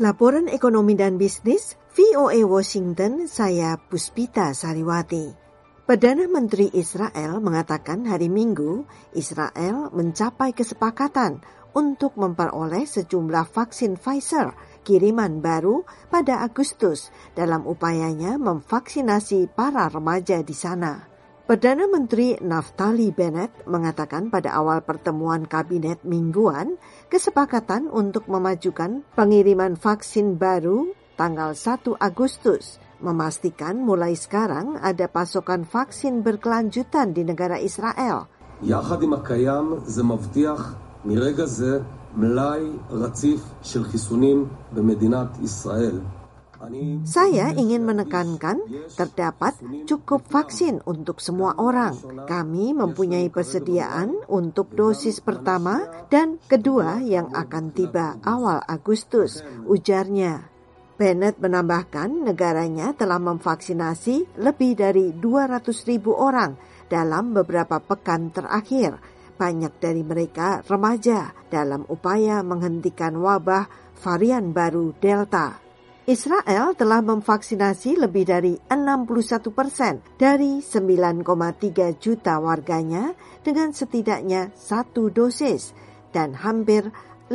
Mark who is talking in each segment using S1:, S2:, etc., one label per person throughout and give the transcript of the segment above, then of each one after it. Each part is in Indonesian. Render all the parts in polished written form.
S1: Laporan ekonomi dan bisnis, VOA Washington, saya Puspita Sariwati. Perdana Menteri Israel mengatakan hari Minggu, Israel mencapai kesepakatan untuk memperoleh sejumlah vaksin Pfizer kiriman baru pada Agustus dalam upayanya memvaksinasi para remaja di sana. Perdana Menteri Naftali Bennett mengatakan pada awal pertemuan kabinet mingguan, kesepakatan untuk memajukan pengiriman vaksin baru tanggal 1 Agustus, memastikan mulai sekarang ada pasokan vaksin berkelanjutan di negara Israel.
S2: יחד עם הקיים זה מבטיח מרגע זה מלאי רציף של חיסונים במדינת ישראל.
S1: Saya ingin menekankan terdapat cukup vaksin untuk semua orang. Kami mempunyai persediaan untuk dosis pertama dan kedua yang akan tiba awal Agustus, ujarnya. Bennett menambahkan negaranya telah memvaksinasi lebih dari 200.000 orang dalam beberapa pekan terakhir. Banyak dari mereka remaja dalam upaya menghentikan wabah varian baru Delta. Israel telah memvaksinasi lebih dari 61% dari 9,3 juta warganya dengan setidaknya 1 dosis dan hampir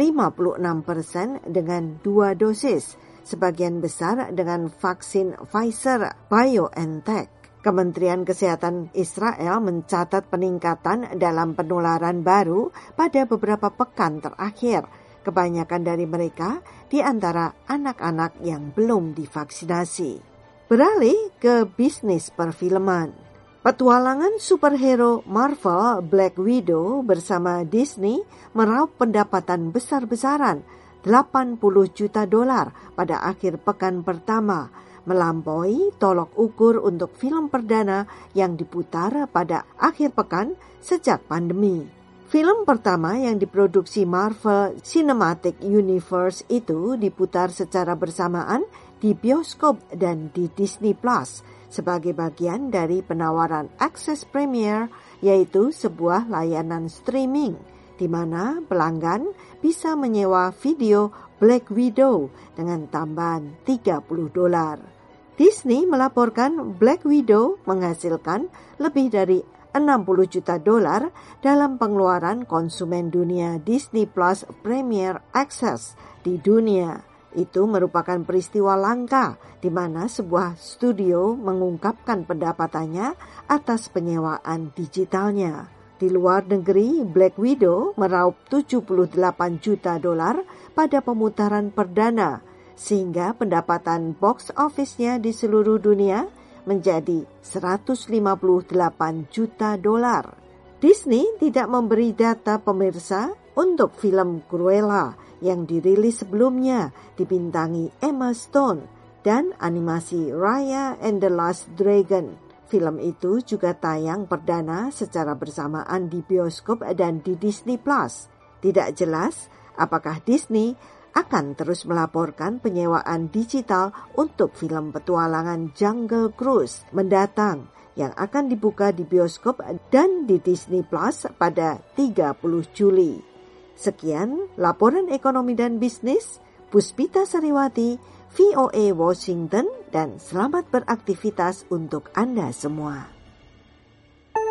S1: 56% dengan 2 dosis, sebagian besar dengan vaksin Pfizer-BioNTech. Kementerian Kesehatan Israel mencatat peningkatan dalam penularan baru pada beberapa pekan terakhir. Kebanyakan dari mereka di antara anak-anak yang belum divaksinasi. Beralih ke bisnis perfilman. Petualangan superhero Marvel Black Widow bersama Disney meraup pendapatan besar-besaran $80 juta pada akhir pekan pertama, melampaui tolok ukur untuk film perdana yang diputar pada akhir pekan sejak pandemi. Film pertama yang diproduksi Marvel Cinematic Universe itu diputar secara bersamaan di bioskop dan di Disney Plus sebagai bagian dari penawaran Access Premier, yaitu sebuah layanan streaming di mana pelanggan bisa menyewa video Black Widow dengan tambahan $30. Disney melaporkan Black Widow menghasilkan lebih dari $60 juta dalam pengeluaran konsumen dunia Disney Plus Premier Access di dunia. Itu merupakan peristiwa langka di mana sebuah studio mengungkapkan pendapatannya atas penyewaan digitalnya. Di luar negeri, Black Widow meraup $78 juta pada pemutaran perdana, sehingga pendapatan box office-nya di seluruh dunia menjadi $158 juta. Disney tidak memberi data pemirsa untuk film Cruella yang dirilis sebelumnya dibintangi Emma Stone dan animasi Raya and the Last Dragon. Film itu juga tayang perdana secara bersamaan di bioskop dan di Disney Plus. Tidak jelas apakah Disney akan terus melaporkan penyewaan digital untuk film petualangan Jungle Cruise mendatang yang akan dibuka di bioskop dan di Disney Plus pada 30 Juli. Sekian laporan ekonomi dan bisnis, Puspita Sariwati, VOA Washington, dan selamat beraktivitas untuk Anda semua.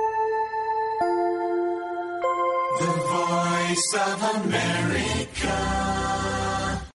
S3: The Voice of America.